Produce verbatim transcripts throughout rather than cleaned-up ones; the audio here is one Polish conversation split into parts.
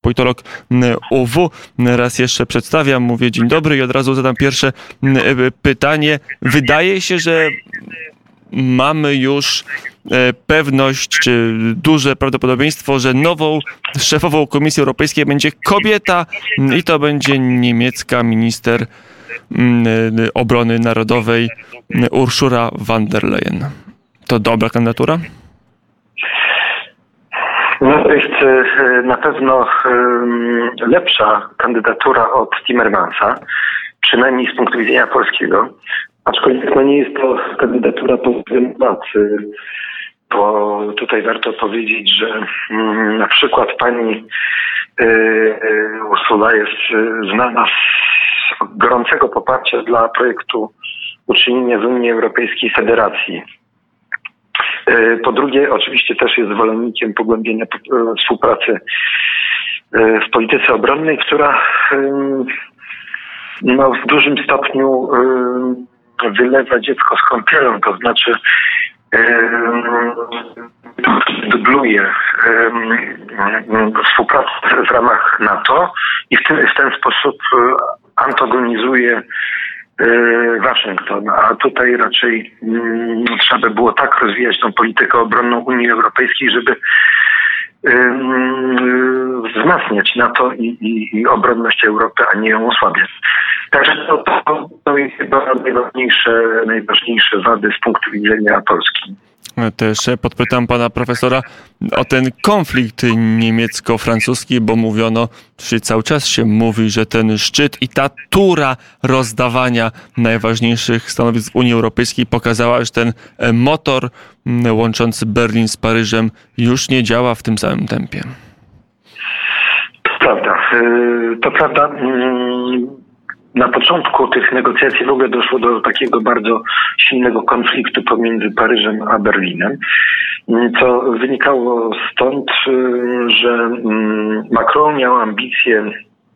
politolog U W. Raz jeszcze przedstawiam, mówię dzień dobry i od razu zadam pierwsze pytanie. Wydaje się, że mamy już pewność, czy duże prawdopodobieństwo, że nową szefową Komisji Europejskiej będzie kobieta i to będzie niemiecka minister obrony narodowej Ursula von der Leyen. To dobra kandydatura? No to jest na pewno lepsza kandydatura od Timmermansa, przynajmniej z punktu widzenia polskiego. Aczkolwiek no nie jest to kandydatura pod względem władz, bo tutaj warto powiedzieć, że na przykład pani Ursula jest znana z gorącego poparcia dla projektu uczynienia z Unii Europejskiej federacji. Po drugie, oczywiście też jest zwolennikiem pogłębienia współpracy w polityce obronnej, która no, w dużym stopniu wylewa dziecko z kąpielą, to znaczy dubluje współpracę w ramach NATO i w ten, w ten sposób antagonizuje Waszyngton, a tutaj raczej mm, trzeba by było tak rozwijać tą politykę obronną Unii Europejskiej, żeby ym, wzmacniać NATO i, i, i obronność Europy, a nie ją osłabiać. Także to, to, to jest chyba najważniejsze, najważniejsze wady z punktu widzenia Polski. Też podpytam pana profesora o ten konflikt niemiecko-francuski, bo mówiono, czy cały czas się mówi, że ten szczyt i ta tura rozdawania najważniejszych stanowisk w Unii Europejskiej pokazała, że ten motor łączący Berlin z Paryżem już nie działa w tym samym tempie. To prawda. To prawda. Na początku tych negocjacji w ogóle doszło do takiego bardzo silnego konfliktu pomiędzy Paryżem a Berlinem, co wynikało stąd, że Macron miał ambicje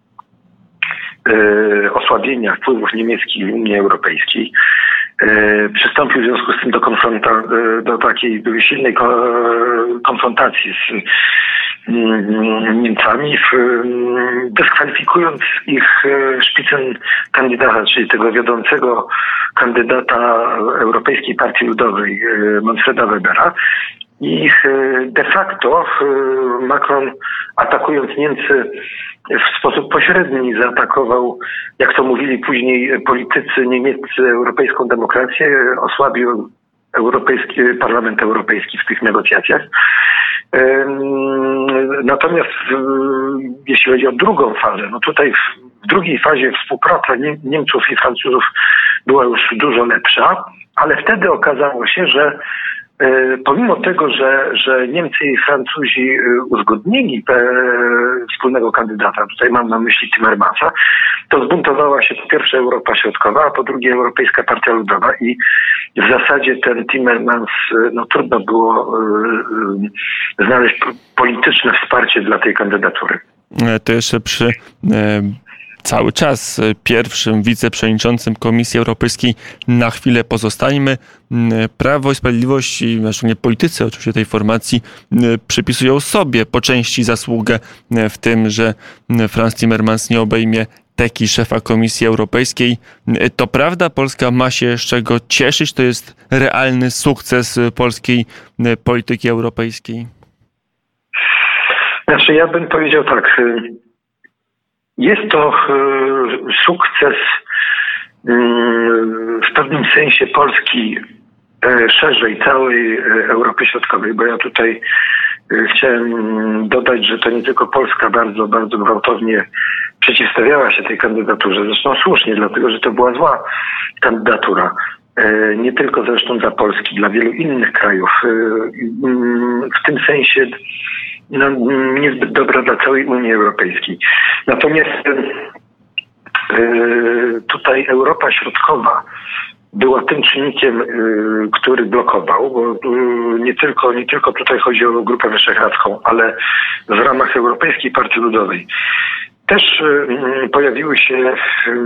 osłabienia wpływów niemieckich w Unii Europejskiej. Przystąpił w związku z tym do, konfronta- do takiej do silnej konfrontacji z Niemcami, dyskwalifikując ich szpicen kandydata, czyli tego wiodącego kandydata Europejskiej Partii Ludowej, Manfreda Webera. I de facto Macron, atakując Niemcy w sposób pośredni, zaatakował, jak to mówili później politycy niemieccy, europejską demokrację, osłabił Europejski, Parlament Europejski w tych negocjacjach. Natomiast jeśli chodzi o drugą fazę, no tutaj w drugiej fazie współpraca Niemców i Francuzów była już dużo lepsza, ale wtedy okazało się, że pomimo tego, że, że Niemcy i Francuzi uzgodnili wspólnego kandydata, tutaj mam na myśli Timmermansa, to zbuntowała się po pierwsze Europa Środkowa, a po drugie Europejska Partia Ludowa i w zasadzie ten Timmermans, no trudno było znaleźć polityczne wsparcie dla tej kandydatury. To jeszcze przy cały czas pierwszym wiceprzewodniczącym Komisji Europejskiej na chwilę pozostańmy. Prawo i Sprawiedliwość i szczególnie politycy oczywiście tej formacji przypisują sobie po części zasługę w tym, że Frans Timmermans nie obejmie teki szefa Komisji Europejskiej. To prawda, Polska ma się z czego cieszyć? To jest realny sukces polskiej polityki europejskiej? Znaczy ja bym powiedział tak. Jest to sukces w pewnym sensie Polski szerzej całej Europy Środkowej, bo ja tutaj chciałem dodać, że to nie tylko Polska bardzo, bardzo gwałtownie przeciwstawiała się tej kandydaturze. Zresztą słusznie, dlatego że to była zła kandydatura. Nie tylko zresztą dla Polski, dla wielu innych krajów. W tym sensie no, niezbyt dobra dla całej Unii Europejskiej. Natomiast tutaj Europa Środkowa była tym czynnikiem, który blokował, bo nie tylko, nie tylko tutaj chodzi o Grupę Wyszehradzką, ale w ramach Europejskiej Partii Ludowej też pojawiły się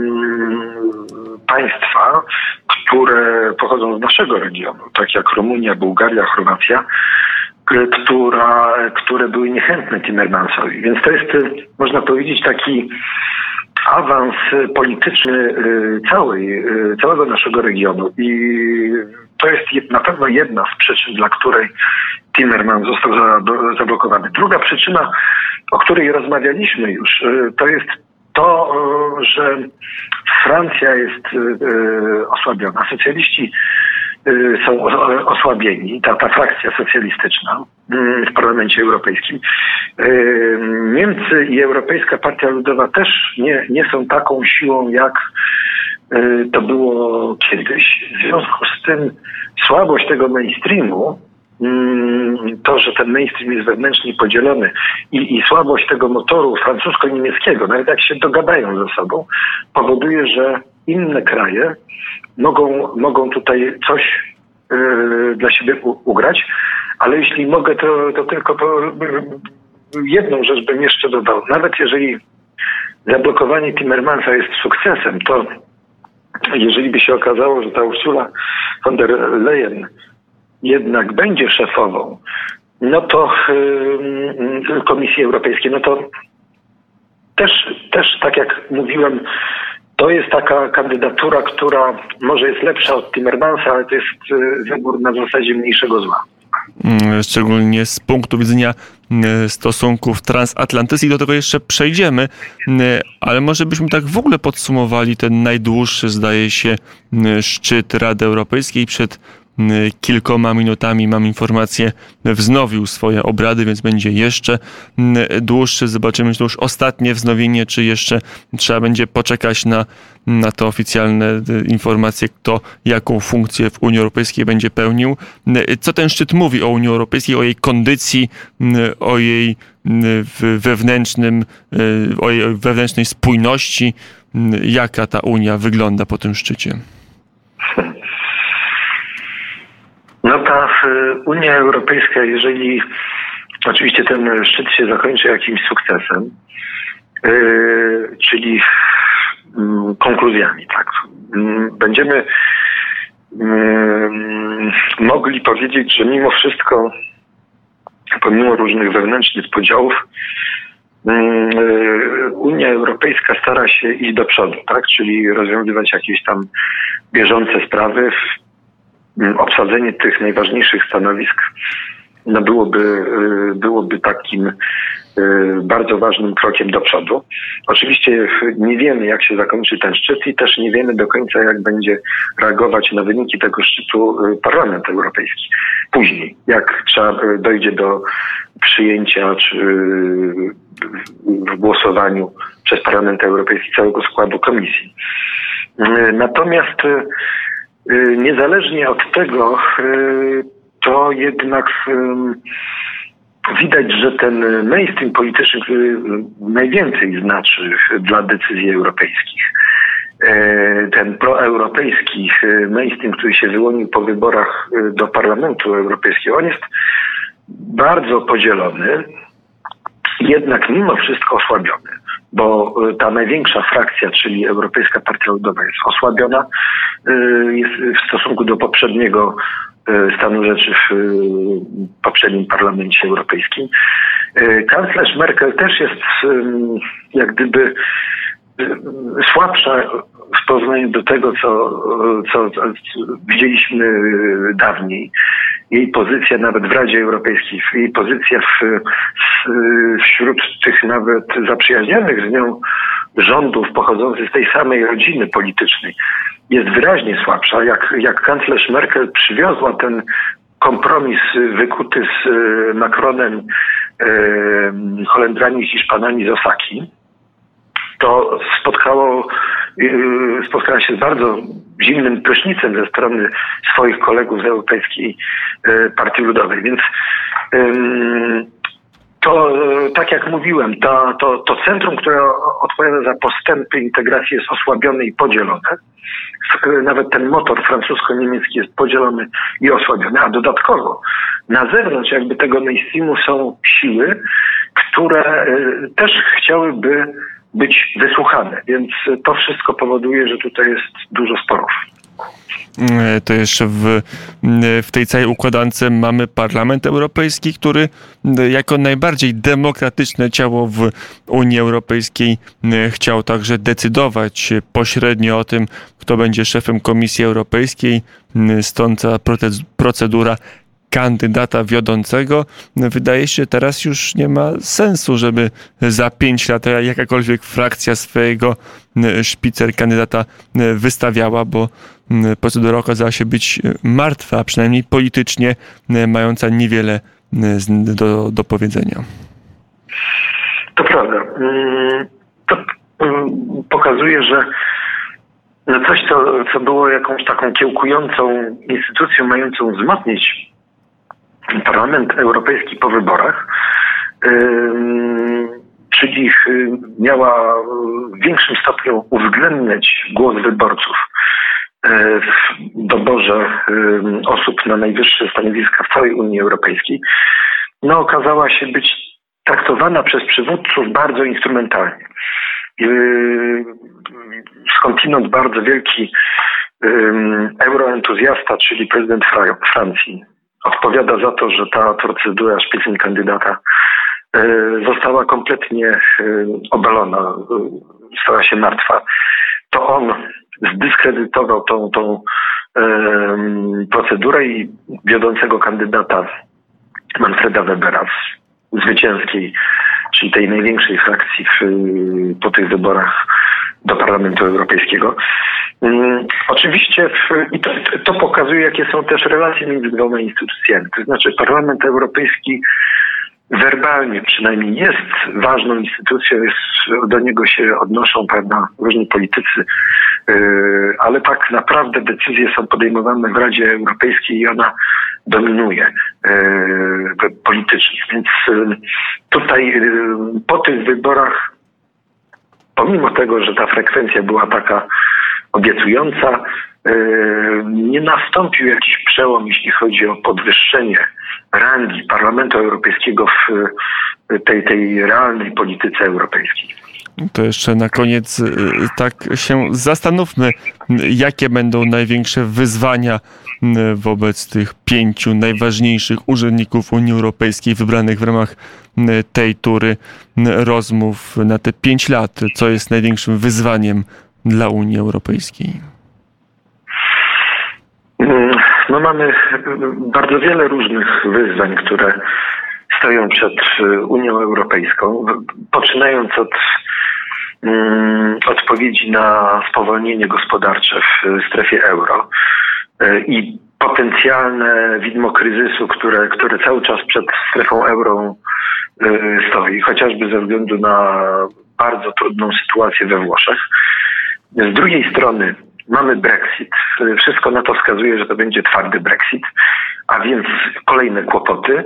państwa, które pochodzą z naszego regionu, tak jak Rumunia, Bułgaria, Chorwacja, która, które były niechętne Timmermansowi. Więc to jest, można powiedzieć, taki awans polityczny całej, całego naszego regionu. I to jest na pewno jedna z przyczyn, dla której Timmermans został zablokowany. Druga przyczyna, o której rozmawialiśmy już, to jest to, że Francja jest osłabiona. Socjaliści są osłabieni, ta, ta frakcja socjalistyczna w Parlamencie Europejskim. Niemcy i Europejska Partia Ludowa też nie, nie są taką siłą, jak to było kiedyś. W związku z tym słabość tego mainstreamu, to, że ten mainstream jest wewnętrznie podzielony i, i słabość tego motoru francusko-niemieckiego, nawet jak się dogadają ze sobą, powoduje, że inne kraje mogą, mogą tutaj coś yy, dla siebie u, ugrać, ale jeśli mogę, to, to tylko to, yy, jedną rzecz bym jeszcze dodał. Nawet jeżeli zablokowanie Timmermansa jest sukcesem, to jeżeli by się okazało, że ta Ursula von der Leyen jednak będzie szefową, no to yy, Komisji Europejskiej, no to też, też tak jak mówiłem, to jest taka kandydatura, która może jest lepsza od Timmermansa, ale to jest wybór na zasadzie mniejszego zła. Szczególnie z punktu widzenia stosunków transatlantyckich, do tego jeszcze przejdziemy, ale może byśmy tak w ogóle podsumowali ten najdłuższy, zdaje się, szczyt Rady Europejskiej. Przed kilkoma minutami, mam informację, wznowił swoje obrady, więc będzie jeszcze dłuższy. Zobaczymy, czy to już ostatnie wznowienie, czy jeszcze trzeba będzie poczekać na, na te oficjalne informacje, kto jaką funkcję w Unii Europejskiej będzie pełnił. Co ten szczyt mówi o Unii Europejskiej, o jej kondycji, o jej wewnętrznym, o jej wewnętrznej spójności? Jaka ta Unia wygląda po tym szczycie? No ta Unia Europejska, jeżeli oczywiście ten szczyt się zakończy jakimś sukcesem, yy, czyli yy, konkluzjami, tak, yy, będziemy yy, mogli powiedzieć, że mimo wszystko, pomimo różnych wewnętrznych podziałów, yy, Unia Europejska stara się iść do przodu, tak, czyli rozwiązywać jakieś tam bieżące sprawy. Obsadzenie tych najważniejszych stanowisk no byłoby, byłoby takim bardzo ważnym krokiem do przodu. Oczywiście nie wiemy, jak się zakończy ten szczyt i też nie wiemy do końca, jak będzie reagować na wyniki tego szczytu Parlament Europejski. Później, jak trzeba dojdzie do przyjęcia czy w głosowaniu przez Parlament Europejski całego składu komisji. Natomiast niezależnie od tego, to jednak widać, że ten mainstream polityczny, który najwięcej znaczy dla decyzji europejskich, ten proeuropejski mainstream, który się wyłonił po wyborach do Parlamentu Europejskiego, on jest bardzo podzielony, jednak mimo wszystko osłabiony, bo ta największa frakcja, czyli Europejska Partia Ludowa, jest osłabiona jest w stosunku do poprzedniego stanu rzeczy w poprzednim Parlamencie Europejskim. Kanclerz Merkel też jest jak gdyby słabsza w porównaniu do tego, co, co, co widzieliśmy dawniej. Jej pozycja nawet w Radzie Europejskiej, jej pozycja w, w, wśród tych nawet zaprzyjaźnionych z nią rządów pochodzących z tej samej rodziny politycznej jest wyraźnie słabsza. Jak, jak kanclerz Merkel przywiozła ten kompromis wykuty z Macronem, e, Holendrami i Hiszpanami z Osaki, to spotkało, spotkała się z bardzo zimnym prysznicem ze strony swoich kolegów z Europejskiej Partii Ludowej. Więc to, tak jak mówiłem, to, to, to centrum, które odpowiada za postępy integracji, jest osłabione i podzielone. Nawet ten motor francusko-niemiecki jest podzielony i osłabiony, a dodatkowo na zewnątrz jakby tego mainstreamu są siły, które też chciałyby być wysłuchane, więc to wszystko powoduje, że tutaj jest dużo sporów. To jeszcze w, w tej całej układance mamy Parlament Europejski, który jako najbardziej demokratyczne ciało w Unii Europejskiej chciał także decydować pośrednio o tym, kto będzie szefem Komisji Europejskiej. Stąd ta procedura kandydata wiodącego. Wydaje się, że teraz już nie ma sensu, żeby za pięć lat jakakolwiek frakcja swojego szpicer kandydata wystawiała, bo procedura okazała się być martwa, przynajmniej politycznie, mająca niewiele do, do powiedzenia. To prawda. To pokazuje, że coś, co, co było jakąś taką kiełkującą instytucją mającą wzmocnić Parlament Europejski po wyborach, czyli miała w większym stopniu uwzględniać głos wyborców w doborze osób na najwyższe stanowiska w całej Unii Europejskiej, no okazała się być traktowana przez przywódców bardzo instrumentalnie. Skądinąd bardzo wielki euroentuzjasta, czyli prezydent Francji, odpowiada za to, że ta procedura Spitzenkandidata została kompletnie obalona, stała się martwa. To on zdyskredytował tą, tą procedurę i wiodącego kandydata Manfreda Webera z zwycięskiej, czyli tej największej frakcji w, po tych wyborach do Parlamentu Europejskiego. Um, oczywiście w, i to, to pokazuje, jakie są też relacje między dwoma instytucjami. To znaczy Parlament Europejski werbalnie przynajmniej jest ważną instytucją, jest, do niego się odnoszą, prawda, różni politycy, yy, ale tak naprawdę decyzje są podejmowane w Radzie Europejskiej i ona dominuje yy, politycznie. Więc yy, tutaj yy, po tych wyborach, pomimo tego, że ta frekwencja była taka obiecująca, yy, nie nastąpił jakiś przełom, jeśli chodzi o podwyższenie rangi Parlamentu Europejskiego w tej, tej realnej polityce europejskiej. To jeszcze na koniec tak się zastanówmy, jakie będą największe wyzwania wobec tych pięciu najważniejszych urzędników Unii Europejskiej wybranych w ramach tej tury rozmów na te pięć lat. Co jest największym wyzwaniem dla Unii Europejskiej? No mamy bardzo wiele różnych wyzwań, które stoją przed Unią Europejską, poczynając od um, odpowiedzi na spowolnienie gospodarcze w strefie euro i potencjalne widmo kryzysu, które, które cały czas przed strefą euro stoi, chociażby ze względu na bardzo trudną sytuację we Włoszech. Z drugiej strony mamy Brexit. Wszystko na to wskazuje, że to będzie twardy Brexit, a więc kolejne kłopoty.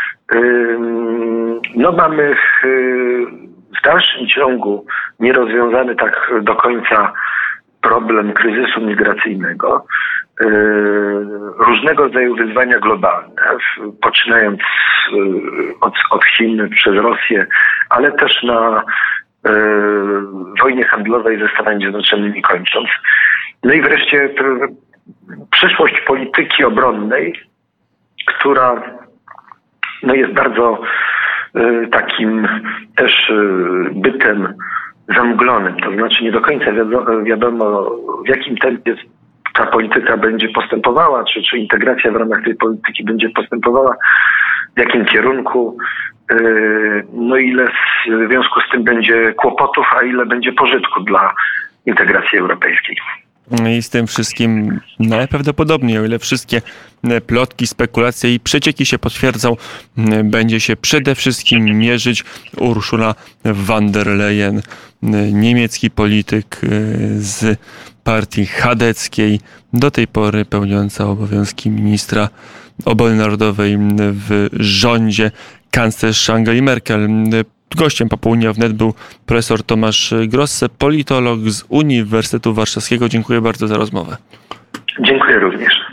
No mamy w dalszym ciągu nierozwiązany tak do końca problem kryzysu migracyjnego. Różnego rodzaju wyzwania globalne, poczynając od, od Chin przez Rosję, ale też na wojnie handlowej ze Stanami Zjednoczonymi kończąc. No i wreszcie przyszłość polityki obronnej, która no jest bardzo y, takim też y, bytem zamglonym. To znaczy nie do końca wiadomo, wiadomo w jakim tempie ta polityka będzie postępowała, czy, czy integracja w ramach tej polityki będzie postępowała, w jakim kierunku, y, no ile w związku z tym będzie kłopotów, a ile będzie pożytku dla integracji europejskiej. I z tym wszystkim najprawdopodobniej, o ile wszystkie plotki, spekulacje i przecieki się potwierdzą, będzie się przede wszystkim mierzyć Ursula von der Leyen, niemiecki polityk z partii chadeckiej, do tej pory pełniąca obowiązki ministra obrony narodowej w rządzie kanclerz Angeli Merkel. Gościem Popołudnia Wnet był profesor Tomasz Grosse, politolog z Uniwersytetu Warszawskiego. Dziękuję bardzo za rozmowę. Dziękuję również.